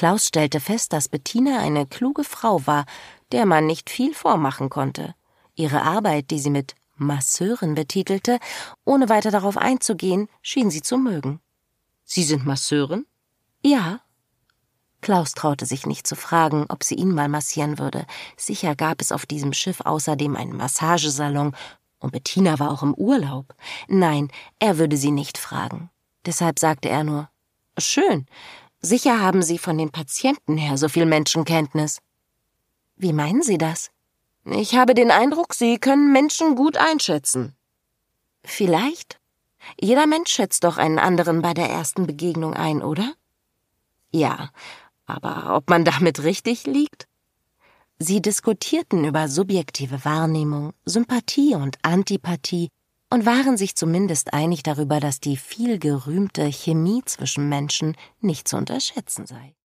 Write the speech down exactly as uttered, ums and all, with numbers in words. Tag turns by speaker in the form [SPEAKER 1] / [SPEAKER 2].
[SPEAKER 1] Klaus stellte fest, dass Bettina eine kluge Frau war, der man nicht viel vormachen konnte. Ihre Arbeit, die sie mit Masseurin betitelte, ohne weiter darauf einzugehen, schien sie zu mögen. »Sie sind Masseurin?« »Ja.« Klaus traute sich nicht zu fragen, ob sie ihn mal massieren würde. Sicher gab es auf diesem Schiff außerdem einen Massagesalon, und Bettina war auch im Urlaub. Nein, er würde sie nicht fragen. Deshalb sagte er nur, »Schön, sicher haben Sie von den Patienten her so viel Menschenkenntnis.« »Wie meinen Sie das?« »Ich habe den Eindruck, Sie können Menschen gut einschätzen.« »Vielleicht. Jeder Mensch schätzt doch einen anderen bei der ersten Begegnung ein, oder?« »Ja, aber ob man damit richtig liegt?« Sie diskutierten über subjektive Wahrnehmung, Sympathie und Antipathie und waren sich zumindest einig darüber, dass die viel gerühmte Chemie zwischen Menschen nicht zu unterschätzen sei.